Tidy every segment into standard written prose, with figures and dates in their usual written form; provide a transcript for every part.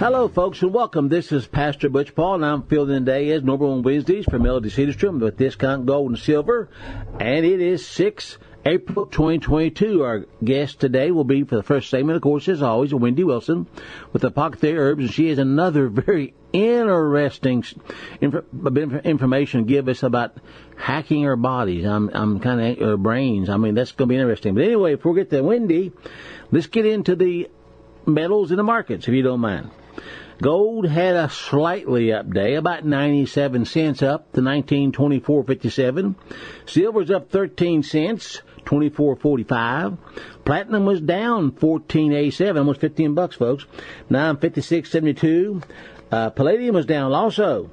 Hello, folks, and welcome. This is Pastor Butch Paul, and I'm filling in today as normal on Wednesdays for Melody Cedarstrom with Discount Gold and Silver, and it is 6 April 2022. Our guest today will be, for the first segment, of course, as always, Wendy Wilson with Apothecary Herbs, and she has another very interesting information to give us about hacking our bodies. I'm kind of our brains. I mean, that's going to be interesting. But anyway, before we get to Wendy, let's get into the metals in the markets, if you don't mind. Gold had a slightly up day, about 97 cents up to 1924.57. Silver's up 13 cents, 24.45. Platinum was down 14.87, almost $15, folks, 956.72. Palladium was down also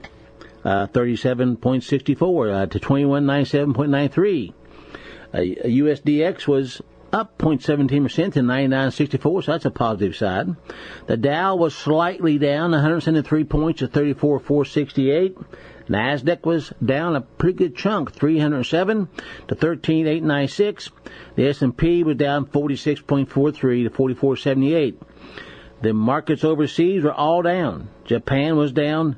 37.64 to 2197.93. USDX was up 0.17% to 99.64, so that's a positive side. The Dow was slightly down 173 points to 34.468. NASDAQ was down a pretty good chunk, 307 to 13.896. The S&P was down 46.43 to 44.78. The markets overseas were all down. Japan was down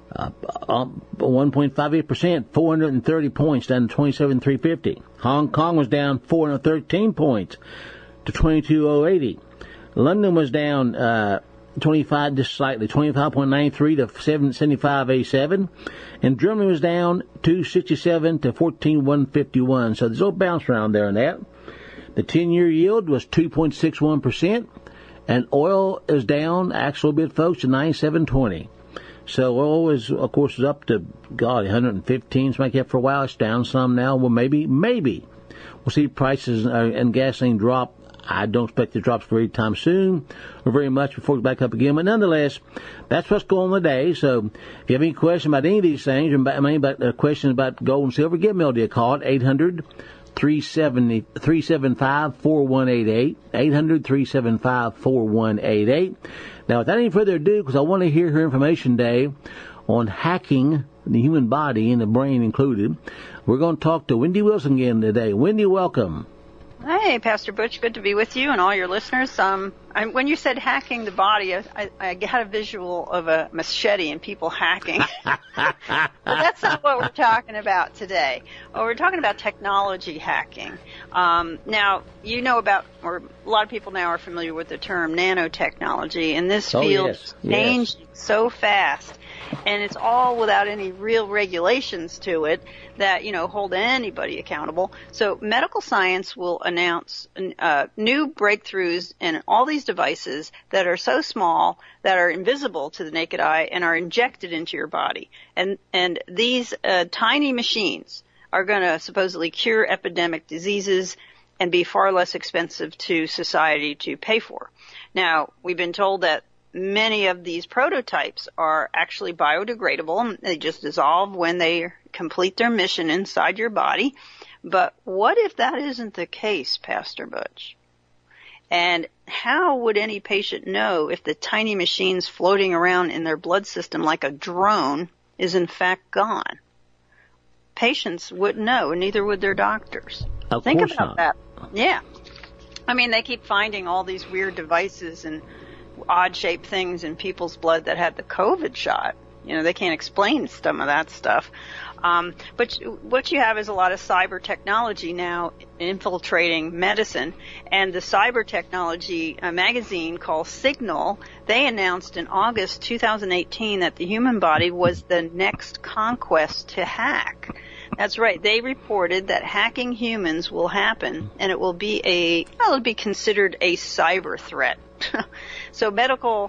1.58%, 430 points, down to 27,350. Hong Kong was down 413 points to 22,080. London was down 25, just slightly, 25.93 to 75.87. And Germany was down 267 to 14,151. So there's a little bounce around there in that. The 10-year yield was 2.61%. And oil is down, actually a bit, folks, to 97.20. So oil is, of course, is up to, 115, something like that for a while. It's down some now. Well, maybe we'll see prices and gasoline drop. I don't expect it drops very time soon or very much before it's back up again. But nonetheless, that's what's going on today. So if you have any questions about any of these things, or about questions about gold and silver, give Melody a call at 800-375-4188, 800-375-4188. Now, without any further ado, because I want to hear her information today on hacking the human body and the brain included, we're going to talk to Wendy Wilson again today. Wendy, welcome. Hey, Pastor Butch, good to be with you and all your listeners. When you said hacking the body, I had a visual of a machete and people hacking. But that's not what we're talking about today. Well, we're talking about technology hacking. Now, you know about, or a lot of people now are familiar with the term nanotechnology, and this field is changing so fast. And it's all without any real regulations to it that, hold anybody accountable. So medical science will announce new breakthroughs in all these devices that are so small that are invisible to the naked eye and are injected into your body. And these tiny machines are going to supposedly cure epidemic diseases and be far less expensive to society to pay for. Now, we've been told that many of these prototypes are actually biodegradable. They just dissolve when they complete their mission inside your body. But what if that isn't the case, Pastor Butch? And how would any patient know if the tiny machines floating around in their blood system like a drone is in fact gone? Patients wouldn't know, and neither would their doctors. Think about that. Yeah. I mean, they keep finding all these weird devices and odd-shaped things in people's blood that had the COVID shot. They can't explain some of that stuff. But what you have is a lot of cyber technology now infiltrating medicine. And the cyber technology magazine called Signal, they announced in August 2018 that the human body was the next conquest to hack. That's right. They reported that hacking humans will happen, and it will be it'll be considered a cyber threat. So medical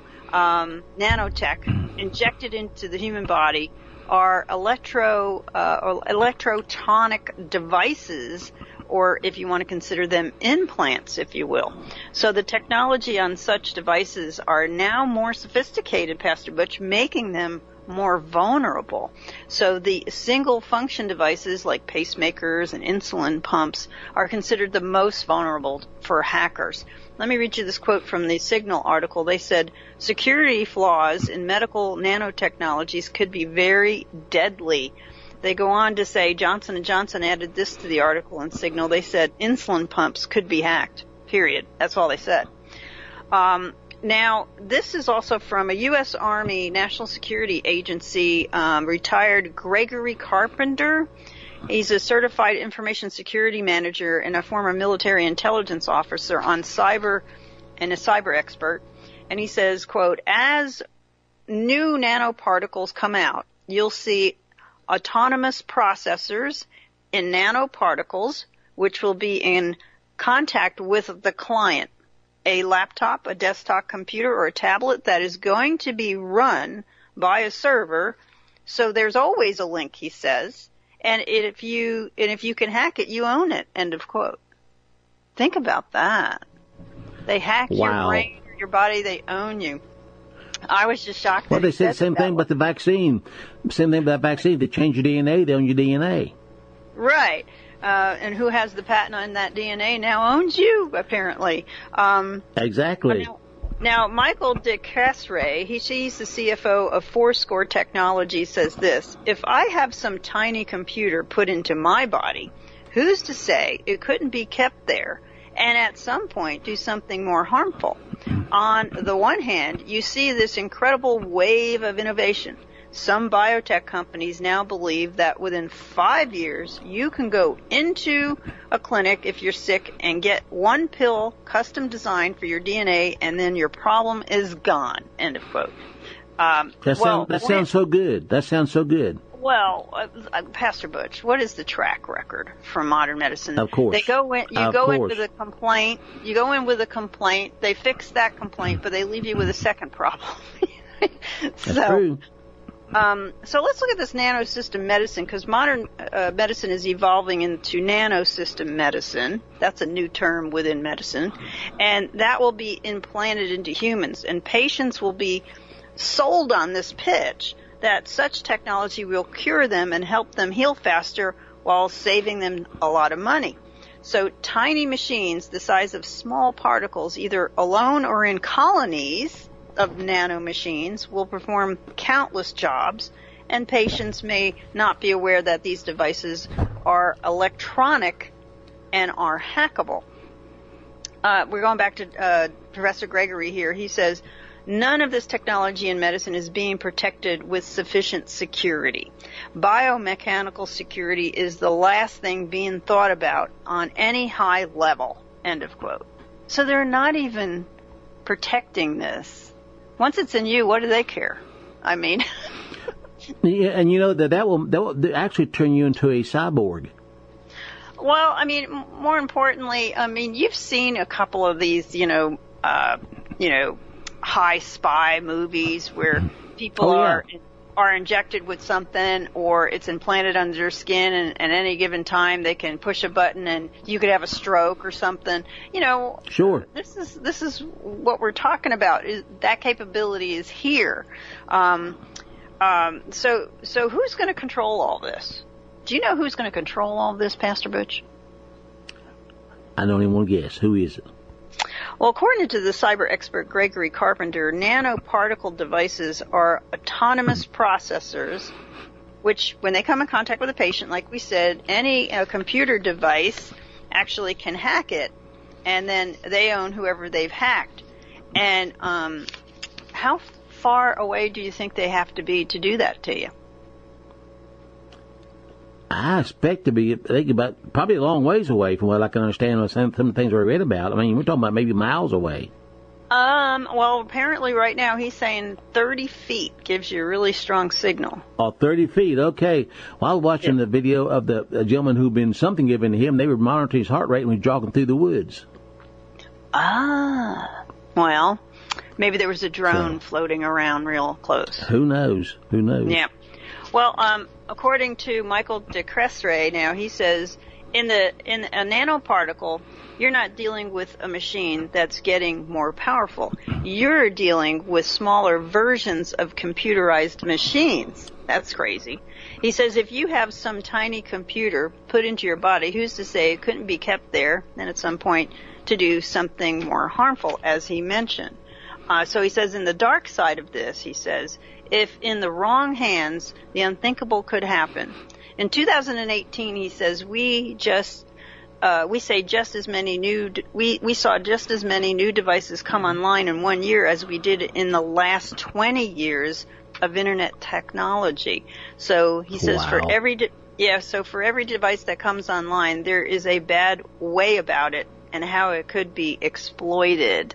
nanotech injected into the human body are electrotonic devices, or if you want to consider them implants, if you will. So the technology on such devices are now more sophisticated, Pastor Butch, making them more vulnerable. So the single function devices like pacemakers and insulin pumps are considered the most vulnerable for hackers. Let me read you this quote from the Signal article. They said, security flaws in medical nanotechnologies could be very deadly. They go on to say, Johnson & Johnson added this to the article in Signal. They said insulin pumps could be hacked, period. That's all they said. Now, this is also from a U.S. Army National Security Agency retired Gregory Carpenter. He's a certified information security manager and a former military intelligence officer on cyber and a cyber expert. And he says, quote, as new nanoparticles come out, you'll see autonomous processors in nanoparticles, which will be in contact with the client, a laptop, a desktop computer, or a tablet that is going to be run by a server. So there's always a link, he says. And if you can hack it, you own it. End of quote. Think about that. They hack your brain or your body. They own you. I was just shocked. Well, they said the same thing about the vaccine. Same thing about vaccine. They change your DNA. They own your DNA. Right. And who has the patent on that DNA now owns you, apparently. Exactly. Now, Michael DeCresray, he's the CFO of Fourscore Technologies, says this: if I have some tiny computer put into my body, who's to say it couldn't be kept there and at some point do something more harmful? On the one hand, you see this incredible wave of innovation. Some biotech companies now believe that within 5 years, you can go into a clinic if you're sick and get one pill custom designed for your DNA, and then your problem is gone. End of quote. That sounds so good. That sounds so good. Well, Pastor Butch, what is the track record for modern medicine? Of course. They go in, you go in with a complaint. You go in with a complaint. They fix that complaint, but they leave you with a second problem. That's true. So let's look at this nanosystem medicine, because modern medicine is evolving into nanosystem medicine. That's a new term within medicine. And that will be implanted into humans. And patients will be sold on this pitch that such technology will cure them and help them heal faster while saving them a lot of money. So tiny machines the size of small particles, either alone or in colonies of nanomachines, will perform countless jobs, and patients may not be aware that these devices are electronic and are hackable. We're going back to Professor Gregory here. He says, none of this technology in medicine is being protected with sufficient security. Biomechanical security is the last thing being thought about on any high level. End of quote. So they're not even protecting this. Once it's in you, what do they care? I mean. Yeah, and you know that will actually turn you into a cyborg. Well, I mean, more importantly, I mean, you've seen a couple of these, high spy movies where people are injected with something, or it's implanted under their skin, and at any given time they can push a button and you could have a stroke or something. You know, sure. This is what we're talking about. Is that capability is here. So who's going to control all this? Do you know who's going to control all this, Pastor Butch? I don't even want to guess. Who is it? Well, according to the cyber expert Gregory Carpenter, nanoparticle devices are autonomous processors, which, when they come in contact with a patient, like we said, any computer device actually can hack it, and then they own whoever they've hacked. And how far away do you think they have to be to do that to you? I expect to be about probably a long ways away from what I can understand with some things I read about. I mean, we're talking about maybe miles away. Well, apparently right now he's saying 30 feet gives you a really strong signal. Oh, 30 feet, okay. Well, I was watching the video of the gentleman who'd been something given to him. They were monitoring his heart rate when he was jogging through the woods. Well, maybe there was a drone floating around real close. Who knows? Yeah. Well, according to Michael DeCresray, now he says in a nanoparticle, you're not dealing with a machine that's getting more powerful. You're dealing with smaller versions of computerized machines. That's crazy. He says if you have some tiny computer put into your body, who's to say it couldn't be kept there and at some point to do something more harmful, as he mentioned. So he says in the dark side of this, he says, if in the wrong hands, the unthinkable could happen. In 2018, he says, we just we say just as many we saw just as many new devices come online in 1 year as we did in the last 20 years of internet technology. So he says Wow. for every device that comes online, there is a bad way about it and how it could be exploited.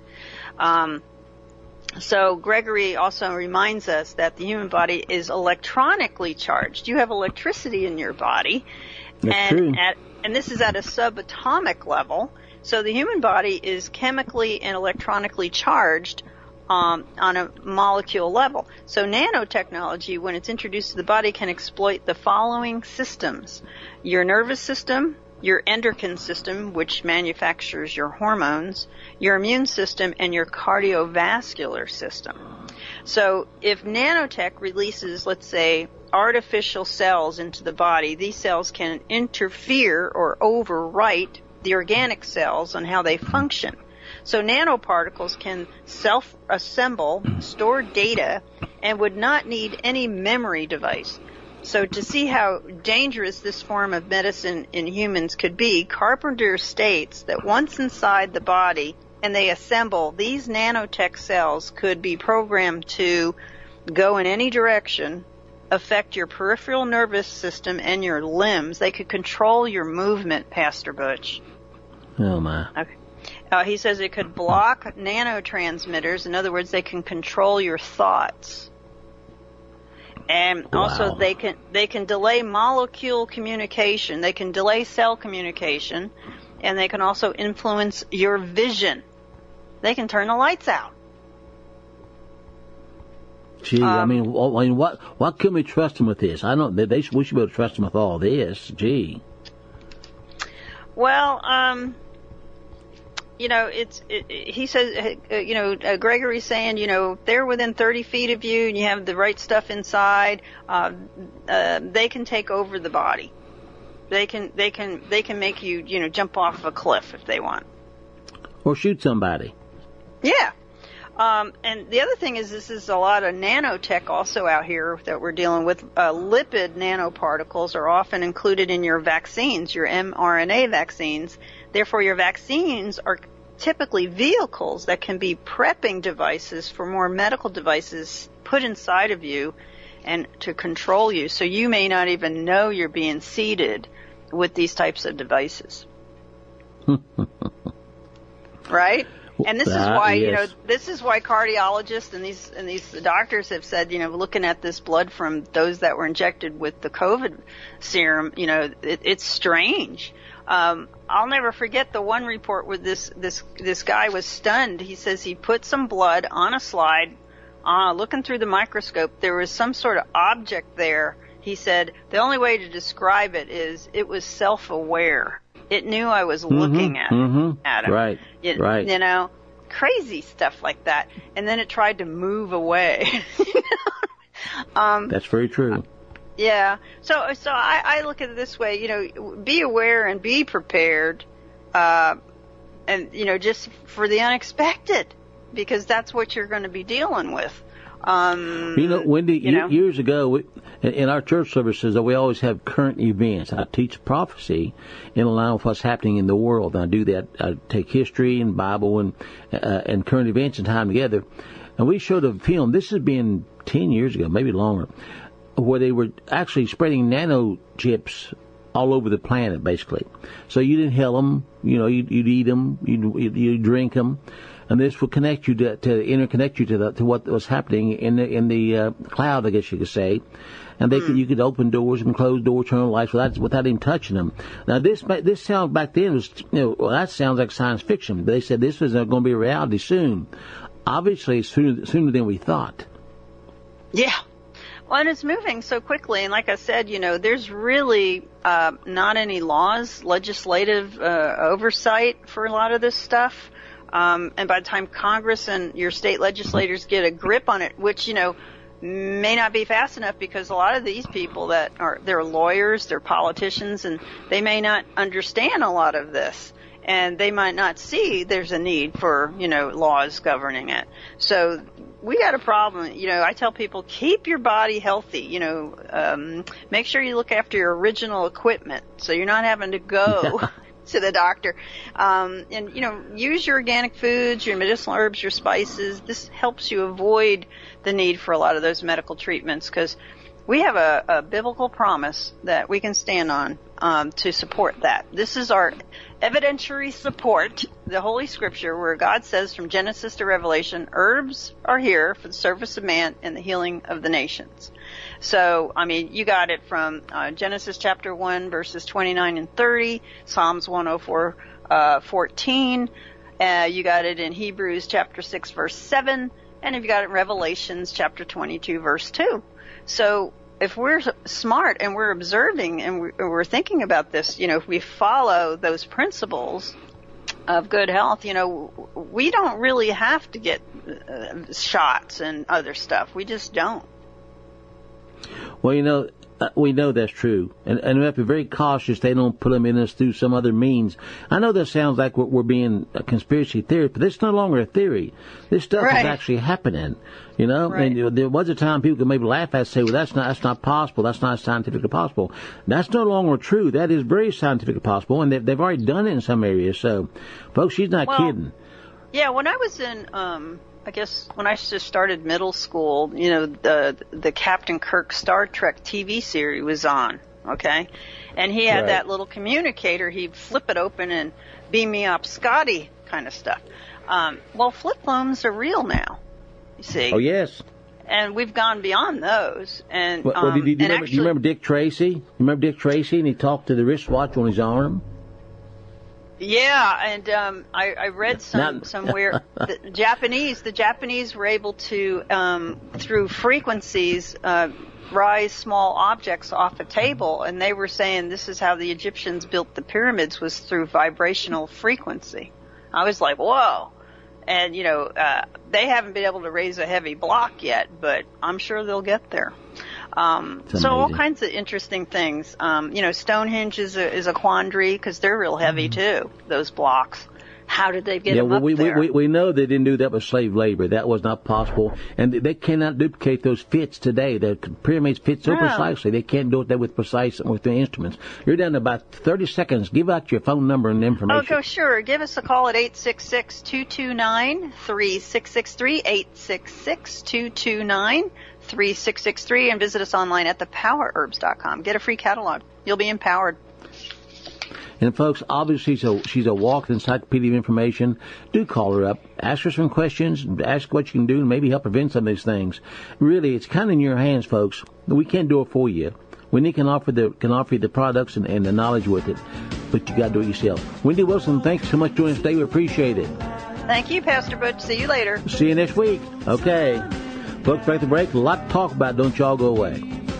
So Gregory also reminds us that the human body is electronically charged. You have electricity in your body. That's true. And this is at a subatomic level. So the human body is chemically and electronically charged on a molecule level. So nanotechnology, when it's introduced to the body, can exploit the following systems: your nervous system, your endocrine system, which manufactures your hormones, your immune system, and your cardiovascular system. So if nanotech releases, let's say, artificial cells into the body, these cells can interfere or overwrite the organic cells on how they function. So nanoparticles can self-assemble, store data, and would not need any memory device. So to see how dangerous this form of medicine in humans could be, Carpenter states that once inside the body and they assemble, these nanotech cells could be programmed to go in any direction, affect your peripheral nervous system and your limbs. They could control your movement, Pastor Butch. Oh, my. Okay. He says it could block nanotransmitters. In other words, they can control your thoughts. And also they can delay molecule communication. They can delay cell communication. And they can also influence your vision. They can turn the lights out. Gee, I mean, what can we trust them with this? I don't. We should be able to trust them with all this. Gee. Well, he says, Gregory's saying, they're within 30 feet of you and you have the right stuff inside, they can take over the body. They can make you, jump off a cliff if they want. Or shoot somebody. Yeah. And the other thing is this is a lot of nanotech also out here that we're dealing with. Lipid nanoparticles are often included in your vaccines, your mRNA vaccines. Therefore, your vaccines are typically vehicles that can be prepping devices for more medical devices put inside of you and to control you. So you may not even know you're being seeded with these types of devices. Right? And this is why, yes. this is why cardiologists and these doctors have said, looking at this blood from those that were injected with the COVID serum, it's strange. I'll never forget the one report where this guy was stunned. He says he put some blood on a slide, looking through the microscope. There was some sort of object there. He said the only way to describe it is it was self-aware. It knew I was looking at him. Right. Right. Crazy stuff like that. And then it tried to move away. That's very true. Yeah. So I look at it this way, be aware and be prepared, and, just for the unexpected, because that's what you're going to be dealing with. Wendy, years ago, in our church services, we always have current events. I teach prophecy in line with what's happening in the world. And I do that. I take history and Bible and current events and tie them together. And we showed a film. This has been 10 years ago, maybe longer, where they were actually spreading nanochips all over the planet, basically. So you'd inhale them, you'd eat them, you'd drink them. And this will connect you to interconnect you to what was happening in the cloud, I guess you could say. And you could open doors and close doors, turn on lights without even touching them. Now this sound back then was, that sounds like science fiction. But they said this was going to be a reality soon. Obviously, sooner than we thought. Yeah. Well, and it's moving so quickly. And like I said, there's really not any laws, legislative oversight for a lot of this stuff. And by the time Congress and your state legislators get a grip on it, which, may not be fast enough because a lot of these people they're lawyers, they're politicians, and they may not understand a lot of this. And they might not see there's a need for, laws governing it. So we got a problem. I tell people, keep your body healthy. Make sure you look after your original equipment so you're not having to go to the doctor. And, use your organic foods, your medicinal herbs, your spices. This helps you avoid the need for a lot of those medical treatments, because we have a biblical promise that we can stand on to support that. This is our evidentiary support, the Holy Scripture, where God says from Genesis to Revelation, herbs are here for the service of man and the healing of the nations. So, you got it from Genesis chapter 1, verses 29 and 30, Psalms 104, 14. You got it in Hebrews chapter 6, verse 7, and you got it in Revelations chapter 22, verse 2. So, if we're smart and we're observing and we're thinking about this, if we follow those principles of good health, we don't really have to get shots and other stuff. We just don't. Well, we know that's true, and we have to be very cautious they don't put them in us through some other means. I know that sounds like we're being a conspiracy theorist, but it's no longer a theory. This stuff is actually happening, Right. And there was a time people could maybe laugh at and say, well, that's not possible. That's not scientifically possible. That's no longer true. That is very scientifically possible, and they've already done it in some areas. So, folks, she's not kidding. Yeah, when I was in I guess when I just started middle school, the Captain Kirk Star Trek TV series was on, okay? And he had that little communicator. He'd flip it open and beam me up Scotty kind of stuff. Flip phones are real now, you see. Oh, yes. And we've gone beyond those. And do you remember Dick Tracy? You remember Dick Tracy, and he talked to the wristwatch on his arm? Yeah, and I read somewhere the Japanese were able to through frequencies rise small objects off a table, and they were saying this is how the Egyptians built the pyramids, was through vibrational frequency. I was like, whoa. And they haven't been able to raise a heavy block yet, but I'm sure they'll get there. So all kinds of interesting things. Stonehenge is a quandary because they're real heavy too, those blocks. How did they get them up there? We know they didn't do that with slave labor. That was not possible. And they cannot duplicate those fits today. The pyramids fit so precisely. They can't do it that with the instruments. You're down to about 30 seconds. Give out your phone number and information. Oh, sure. Give us a call at 866-229-3663, 866-229-3663, and visit us online at thepowerherbs.com. Get a free catalog. You'll be empowered. And folks, obviously she's a walking encyclopedia of information. Do call her up. Ask her some questions. Ask what you can do and maybe help prevent some of these things. Really, it's kind of in your hands, folks. We can't do it for you. Wendy can offer you the products and the knowledge with it, but you got to do it yourself. Wendy Wilson, thanks so much for joining us today. We appreciate it. Thank you, Pastor Butch. See you later. See you next week. Okay. Folks, back to the break. A lot to talk about. Don't y'all go away.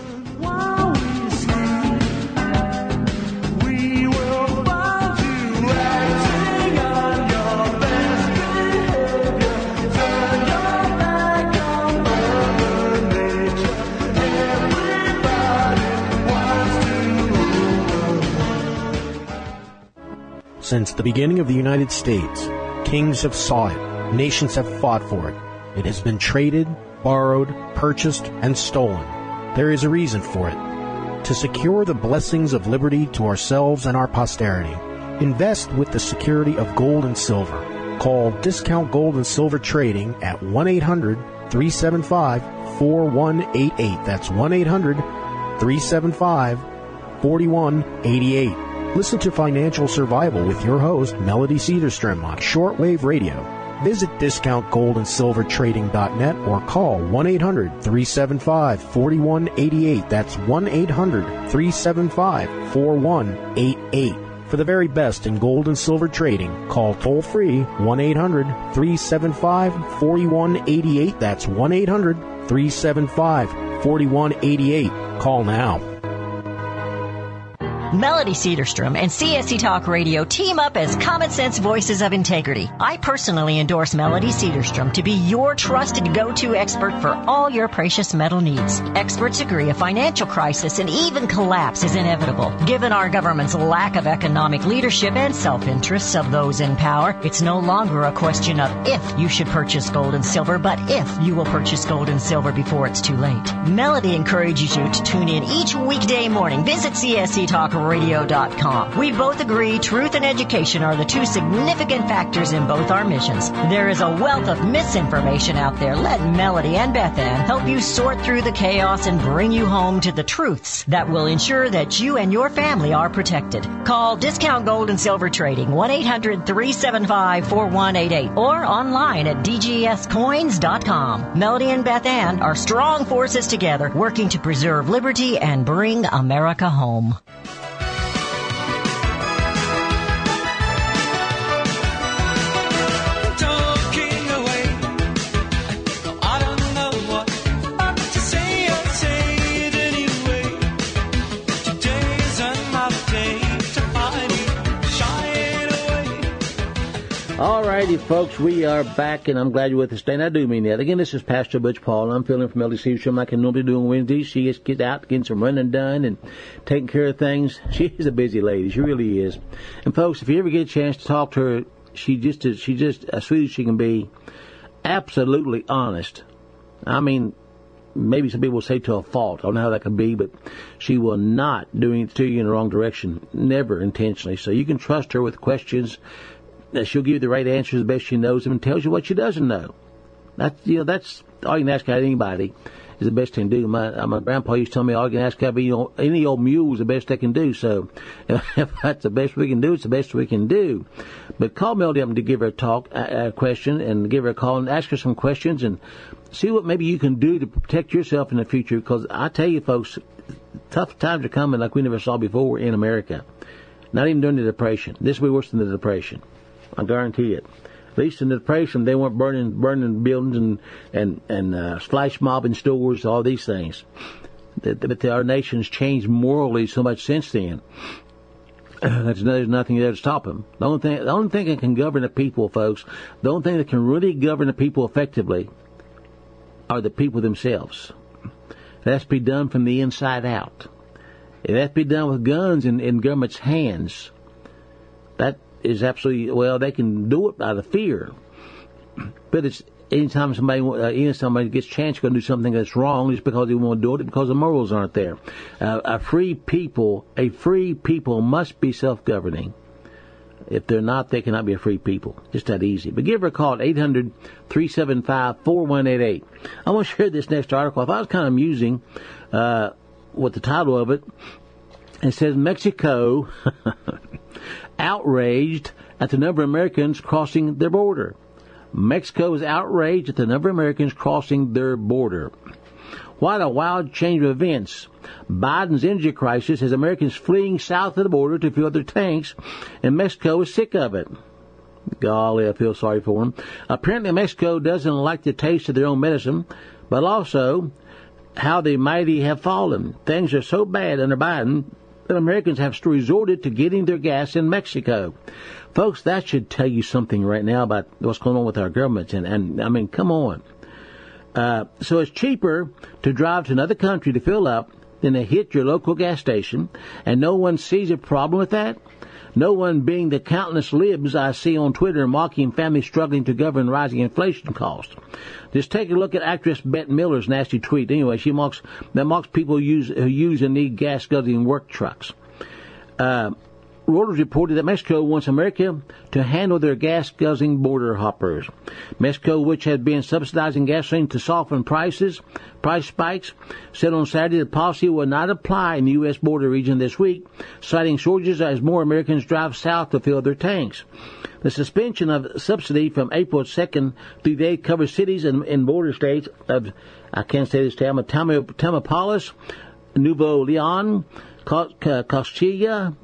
Since the beginning of the United States, kings have sought it, nations have fought for it. It has been traded, borrowed, purchased, and stolen. There is a reason for it. To secure the blessings of liberty to ourselves and our posterity, invest with the security of gold and silver. Call Discount Gold and Silver Trading at 1-800-375-4188. That's 1-800-375-4188. Listen to Financial Survival with your host, Melody Cedarstrom, on Shortwave Radio. Visit DiscountGoldAndSilverTrading.net or call 1-800-375-4188. That's 1-800-375-4188. For the very best in gold and silver trading, call toll-free 1-800-375-4188. That's 1-800-375-4188. Call now. Melody Cedarstrom and CSC Talk Radio team up as Common Sense Voices of Integrity. I personally endorse Melody Cedarstrom to be your trusted go-to expert for all your precious metal needs. Experts agree a financial crisis and even collapse is inevitable. Given our government's lack of economic leadership and self-interests of those in power, it's no longer a question of if you should purchase gold and silver, but if you will purchase gold and silver before it's too late. Melody encourages you to tune in each weekday morning. Visit CSC Talk CommonSenseRadio.com. We both agree truth and education are the two significant factors in both our missions. There is a wealth of misinformation out there. Let Melody and Beth Ann help you sort through the chaos and bring you home to the truths that will ensure that you and your family are protected. Call Discount Gold and Silver Trading, 1-800-375-4188, or online at dgscoins.com. Melody and Beth Ann are strong forces together, working to preserve liberty and bring America home. All righty, folks, we are back, and I'm glad you're with us today, and I do mean that. Again, this is Pastor Butch Paul. I'm filling from Melody Seaverstrom like I normally do on Wednesdays. She gets out, getting some running done, and taking care of things. She's a busy lady. She really is. And, folks, if you ever get a chance to talk to her, she's just as sweet as she can be. Absolutely honest. I mean, maybe some people say to a fault. I don't know how that could be, but she will not do anything to you in the wrong direction. Never intentionally. So you can trust her with questions. That she'll give you the right answers the best she knows them and tells you what she doesn't know. That's all you can ask out of anybody is the best thing to do. My grandpa used to tell me all you can ask out of any old mule is the best they can do. So if that's the best we can do, it's the best we can do. But call Melody up to give her a question and give her a call and ask her some questions and see what maybe you can do to protect yourself in the future. Because I tell you, folks, tough times are coming like we never saw before in America. Not even during the Depression. This will be worse than the Depression. I guarantee it. At least in the Depression, they weren't burning buildings and flash mobbing stores, all these things. But our nation's changed morally so much since then. There's nothing there to stop them. The only thing that can govern the people, folks, the only thing that can really govern the people effectively are the people themselves. It has to be done from the inside out. It has to be done with guns in government's hands. That is absolutely, well, they can do it out of fear. But it's anytime somebody gets a chance to go do something that's wrong just because they want to do it because the morals aren't there. A free people must be self-governing. If they're not, they cannot be a free people. Just that easy. But give her a call at 800-375-4188. I want to share this next article. I thought it was kind of amusing with the title of it. It says, Mexico outraged at the number of Americans crossing their border. Mexico is outraged at the number of Americans crossing their border. What a wild change of events. Biden's energy crisis has Americans fleeing south of the border to fill their tanks, and Mexico is sick of it. Golly, I feel sorry for them. Apparently, Mexico doesn't like the taste of their own medicine, but also how the mighty have fallen. Things are so bad under Biden that Americans have resorted to getting their gas in Mexico. Folks, that should tell you something right now about what's going on with our government. And I mean, come on. So it's cheaper to drive to another country to fill up than to hit your local gas station, and no one sees a problem with that? No one being the countless libs I see on Twitter mocking families struggling to govern rising inflation costs. Just take a look at actress Bette Miller's nasty tweet. Anyway, she mocks people who use and need gas-guzzling work trucks. Reuters reported that Mexico wants America to handle their gas-guzzling border hoppers. Mexico, which had been subsidizing gasoline to soften price spikes, said on Saturday the policy will not apply in the U.S. border region this week, citing shortages as more Americans drive south to fill their tanks. The suspension of subsidy from April 2nd through today covers cities in border states of, I can't say this town, Tamaulipas, Nuevo Leon, Castilla,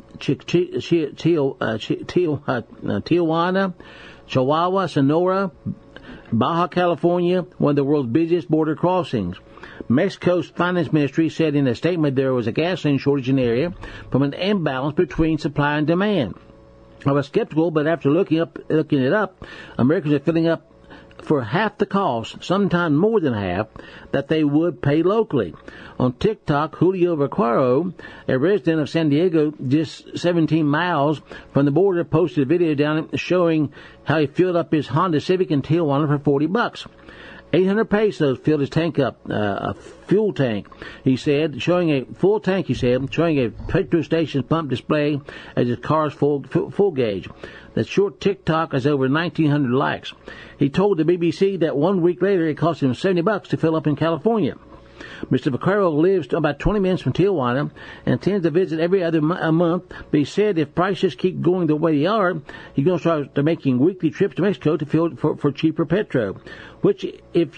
Tijuana, Chihuahua, Sonora, Baja California, one of the world's busiest border crossings. Mexico's finance ministry said in a statement there was a gasoline shortage in the area from an imbalance between supply and demand. I was skeptical, but after looking it up, Americans are filling up for half the cost, sometimes more than half, that they would pay locally. On TikTok, Julio Vaquero, a resident of San Diego, just 17 miles from the border, posted a video down showing how he filled up his Honda Civic in Tijuana for $40. 800 pesos filled his tank up, a fuel tank, he said, showing a full tank, showing a petrol station pump display as his car's full gauge. That short TikTok has over 1,900 likes. He told the BBC that 1 week later it cost him $70 to fill up in California. Mr. Vaquero lives about 20 minutes from Tijuana and intends to visit every other month, but he said if prices keep going the way they are, he's going to start making weekly trips to Mexico to fill for cheaper petrol. Which, if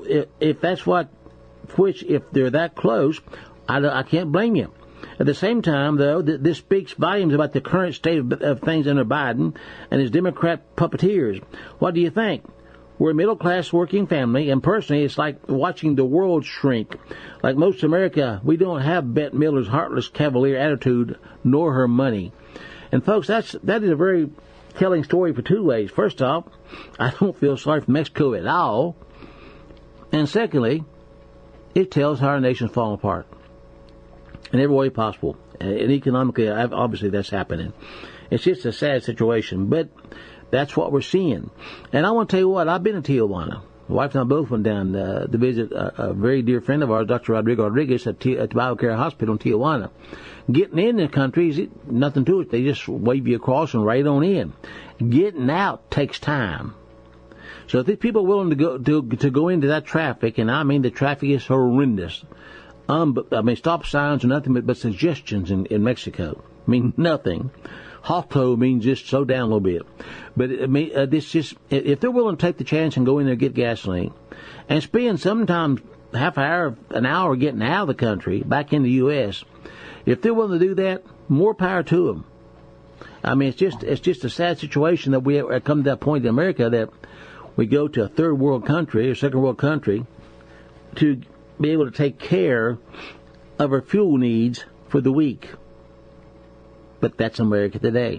they're that close, I can't blame you. At the same time, though, this speaks volumes about the current state of things under Biden and his Democrat puppeteers. What do you think? We're a middle-class working family, and personally, it's like watching the world shrink. Like most of America, we don't have Bette Midler's heartless cavalier attitude, nor her money. And folks, that is a very telling story for two ways. First off, I don't feel sorry for Mexico at all. And secondly, it tells how our nation's falling apart in every way possible. And economically, obviously, that's happening. It's just a sad situation, but that's what we're seeing. And I want to tell you what, I've been in Tijuana. My wife and I both went down to visit a very dear friend of ours, Dr. Rodrigo Rodriguez, at BioCare Hospital in Tijuana. Getting in the country is nothing to it. They just wave you across and right on in. Getting out takes time. So if these people are willing to go into that traffic, and I mean the traffic is horrendous. Stop signs are nothing but suggestions in Mexico. I mean, nothing. Halto means just slow down a little bit. But if they're willing to take the chance and go in there and get gasoline and spend sometimes half an hour getting out of the country back in the U.S., if they're willing to do that, more power to them. I mean, it's just a sad situation that we have come to that point in America that we go to a third world country or second world country to be able to take care of our fuel needs for the week. But that's America today.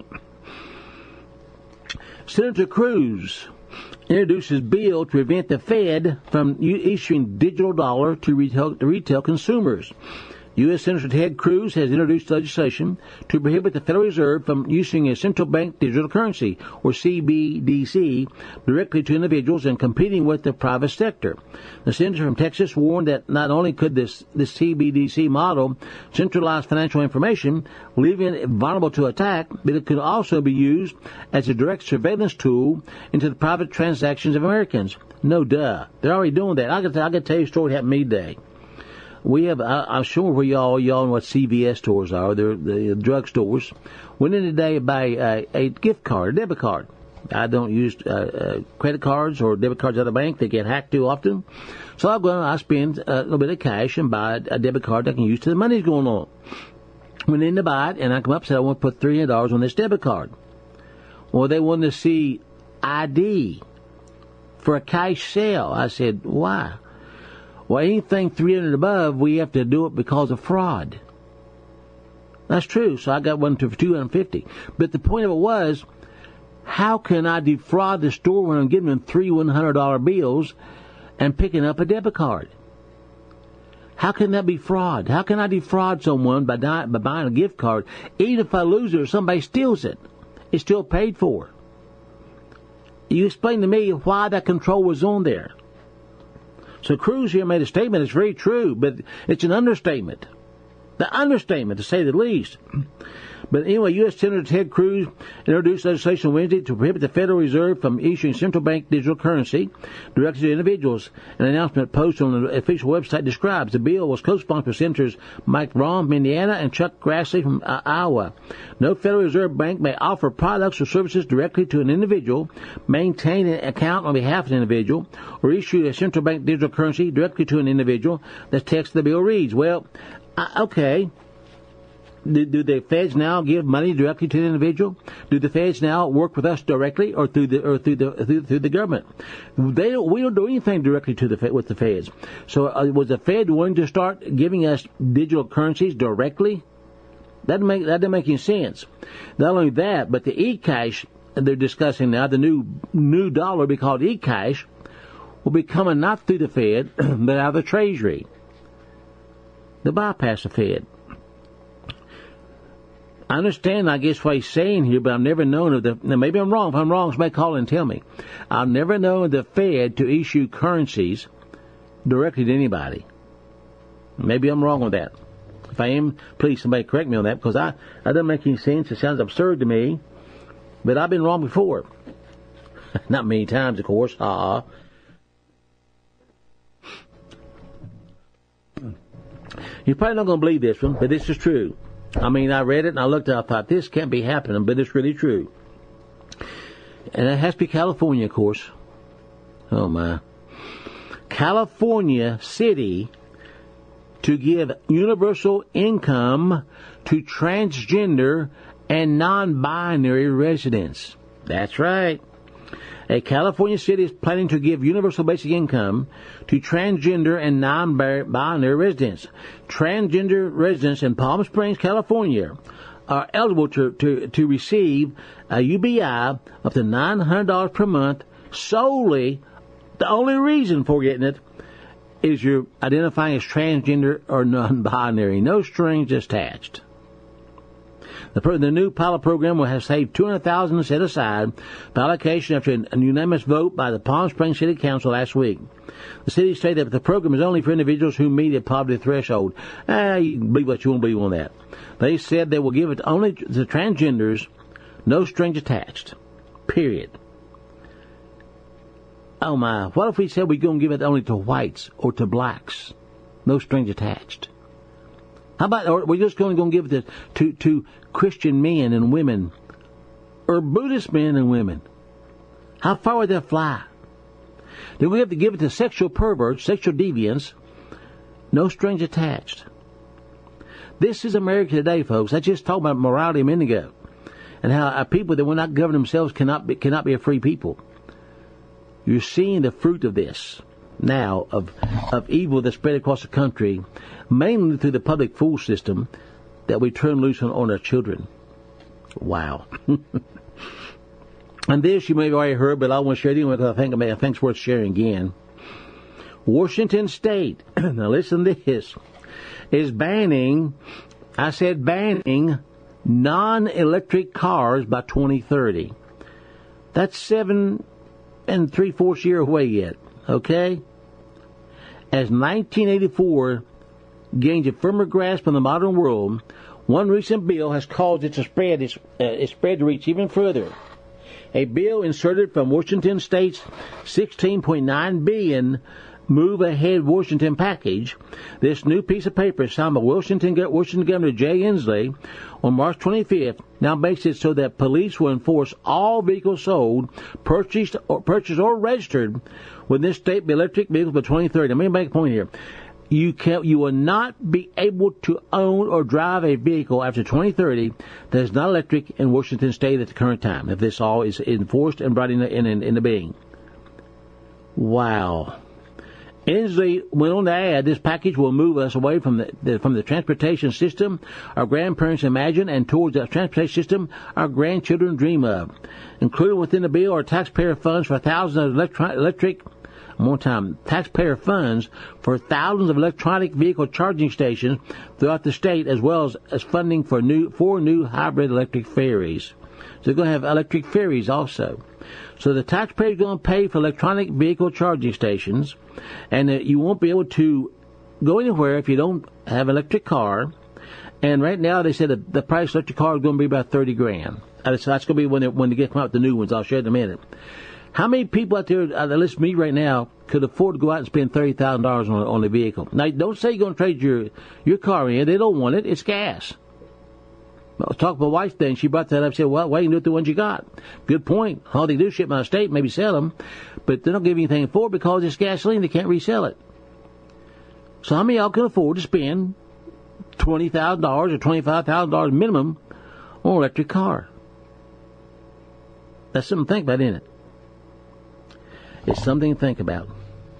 Senator Cruz introduces bill to prevent the Fed from issuing digital dollar to retail consumers. U.S. Senator Ted Cruz has introduced legislation to prohibit the Federal Reserve from using a central bank digital currency, or CBDC, directly to individuals and competing with the private sector. The senator from Texas warned that not only could this CBDC model centralize financial information, leaving it vulnerable to attack, but it could also be used as a direct surveillance tool into the private transactions of Americans. No duh. They're already doing that. I can tell you a story that happened to me today. We have, I'm sure where y'all know what CVS stores are. They're the drug stores. Went in today to buy a gift card, a debit card. I don't use credit cards or debit cards at the bank. They get hacked too often. So I spend a little bit of cash and buy a debit card that I can use till the money's going on. Went in to buy it, and I come up and said, I want to put $300 on this debit card. Well, they wanted to see ID for a cash sale. I said, why? Well, anything 300 above, we have to do it because of fraud. That's true. So I got one for $250. But the point of it was, how can I defraud the store when I'm giving them three $100 bills and picking up a debit card? How can that be fraud? How can I defraud someone by buying a gift card? Even if I lose it or somebody steals it, it's still paid for. You explain to me why that control was on there. So Cruz here made a statement. It's very true, but it's an understatement. The understatement, to say the least. But anyway, U.S. Senator Ted Cruz introduced legislation Wednesday to prohibit the Federal Reserve from issuing central bank digital currency directed to individuals. An announcement posted on the official website describes the bill was co-sponsored by Senators Mike Braun from Indiana and Chuck Grassley from Iowa. No Federal Reserve Bank may offer products or services directly to an individual, maintain an account on behalf of an individual, or issue a central bank digital currency directly to an individual. The text of the bill reads, well, okay. Do the feds now give money directly to the individual? Do the feds now work with us directly, or through the government? We don't do anything directly with the feds. So was the Fed willing to start giving us digital currencies directly? That doesn't make any sense. Not only that, but the e-cash they're discussing now, the new dollar will be called e-cash, will be coming not through the Fed but out of the Treasury. To bypass the Fed. I understand, I guess, what he's saying here, but I've never known of the... Now, maybe I'm wrong. If I'm wrong, somebody call and tell me. I've never known the Fed to issue currencies directly to anybody. Maybe I'm wrong on that. If I am, please somebody correct me on that, because that doesn't make any sense. It sounds absurd to me, but I've been wrong before. Not many times, of course. You're probably not going to believe this one, but this is true. I mean, I read it and I looked at it, I thought, this can't be happening, but it's really true. And it has to be California, of course. Oh, my. California city to give universal income to transgender and non-binary residents. That's right. A California city is planning to give universal basic income to transgender and non-binary residents. Transgender residents in Palm Springs, California, are eligible to receive a UBI up to $900 per month solely. The only reason for getting it is you're identifying as transgender or non-binary. No strings attached. The new pilot program will have saved $200,000 set aside by allocation after a unanimous vote by the Palm Springs City Council last week. The city stated that the program is only for individuals who meet a poverty threshold. You can believe what you want to believe on that. They said they will give it only to transgenders, no strings attached. Period. Oh my, what if we said we're going to give it only to whites or to blacks? No strings attached. How about, or we're just going to give it to Christian men and women, or Buddhist men and women? How far would that fly? Then we have to give it to sexual perverts, sexual deviants, no strings attached. This is America today, folks. I just talked about morality a minute ago, and how people that will not govern themselves cannot be a free people. You're seeing the fruit of this now, of evil that's spread across the country, mainly through the public school system that we turn loose on our children. Wow. And this you may have already heard, but I want to share it anyway because I think it's worth sharing again. Washington State, now listen to this, is banning non-electric cars by 2030. That's 7 3/4 year away yet, okay? As 1984 gains a firmer grasp on the modern world, one recent bill has caused it to spread to reach even further. A bill inserted from Washington State's $16.9 billion Move Ahead Washington package. This new piece of paper signed by Washington Governor Jay Inslee on March 25th now makes it so that police will enforce all vehicles sold, purchased or registered with this state be electric vehicles by 2030. Let me make a point here. You will not be able to own or drive a vehicle after 2030 that is not electric in Washington State at the current time, if this all is enforced and brought into being. Wow. Inslee went on to add, this package will move us away from the transportation system our grandparents imagined and towards the transportation system our grandchildren dream of. Included within the bill are taxpayer funds for thousands of taxpayer funds for thousands of electronic vehicle charging stations throughout the state, as well as funding for four new hybrid electric ferries. So they're going to have electric ferries also. So the taxpayer is going to pay for electronic vehicle charging stations, and you won't be able to go anywhere if you don't have an electric car. And right now they said the price of electric car is going to be about $30,000. So that's going to be when they get come out with the new ones. I'll share in a minute. How many people out there that listen to me right now could afford to go out and spend $30,000 on a vehicle? Now, don't say you're going to trade your car in. They don't want it. It's gas. I was talking to my wife then. She brought that up. She said, well, why you can do it the ones you got? Good point. All they do is ship them out of state, maybe sell them, but they don't give you anything for it because it's gasoline. They can't resell it. So how many of y'all can afford to spend $20,000 or $25,000 minimum on an electric car? That's something to think about, isn't it? It's something to think about.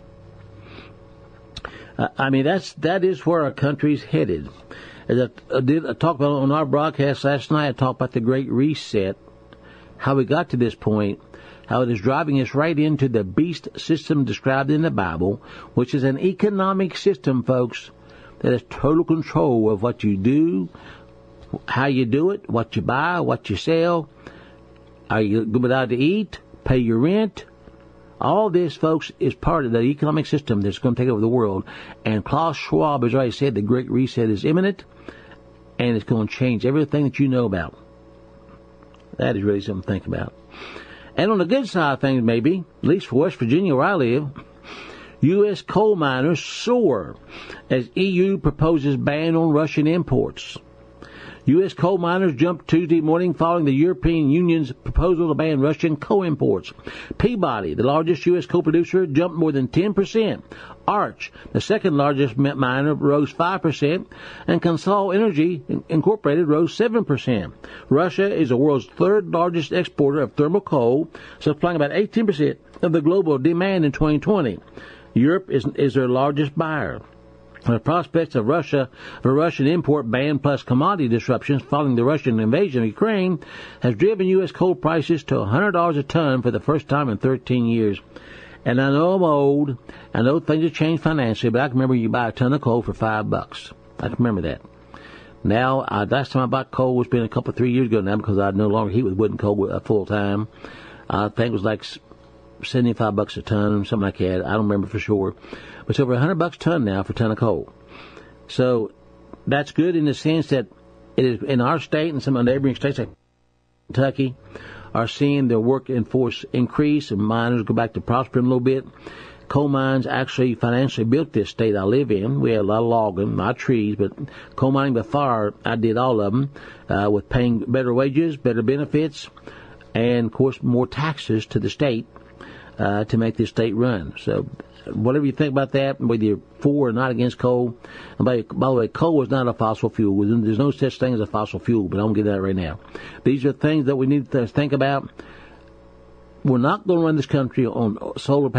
I mean, that is where our country's headed. As I talked about on our broadcast last night, I talked about the Great Reset, how we got to this point, how it is driving us right into the beast system described in the Bible, which is an economic system, folks, that has total control of what you do, how you do it, what you buy, what you sell. Are you going out to eat? Pay your rent? All this, folks, is part of the economic system that's going to take over the world. And Klaus Schwab has already said the Great Reset is imminent, and it's going to change everything that you know about. That is really something to think about. And on the good side of things, maybe, at least for West Virginia where I live, U.S. coal miners soar as EU proposes ban on Russian imports. U.S. coal miners jumped Tuesday morning following the European Union's proposal to ban Russian coal imports. Peabody, the largest U.S. coal producer, jumped more than 10%. Arch, the second largest miner, rose 5%, and Consol Energy Incorporated rose 7%. Russia is the world's third largest exporter of thermal coal, supplying about 18% of the global demand in 2020. Europe is their largest buyer. The prospects of a Russian import ban plus commodity disruptions following the Russian invasion of Ukraine has driven U.S. coal prices to $100 a ton for the first time in 13 years. And I know I'm old. I know things have changed financially, but I can remember you buy a ton of coal for $5. I can remember that. Now, last time I bought coal was been 3 years ago now because I no longer heat with wood and coal full time. I think it was like $75 a ton, something like that. I don't remember for sure. But it's over $100 a ton now for a ton of coal. So that's good in the sense that it is in our state and some of the neighboring states like Kentucky are seeing their work force increase and miners go back to prospering a little bit. Coal mines actually financially built this state I live in. We had a lot of logging, not trees, but coal mining by far, I did all of them with paying better wages, better benefits, and, of course, more taxes to the state to make this state run. So whatever you think about that, whether you're for or not against coal. And by the way, coal is not a fossil fuel. There's no such thing as a fossil fuel, but I won't get that right now. These are things that we need to think about. We're not going to run this country on solar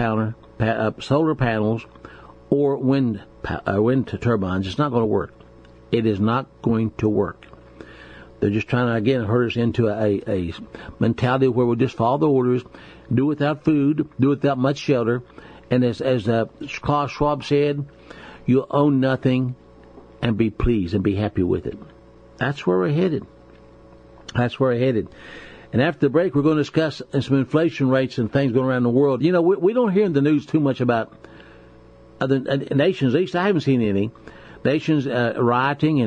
panels or wind turbines. It's not going to work. It is not going to work. They're just trying to, again, herd us into a mentality where we'll just follow the orders, do without food, do without much shelter. And as Klaus Schwab said, you'll own nothing and be pleased and be happy with it. That's where we're headed. That's where we're headed. And after the break, we're going to discuss some inflation rates and things going around the world. You know, we don't hear in the news too much about other nations. At least I haven't seen any nations rioting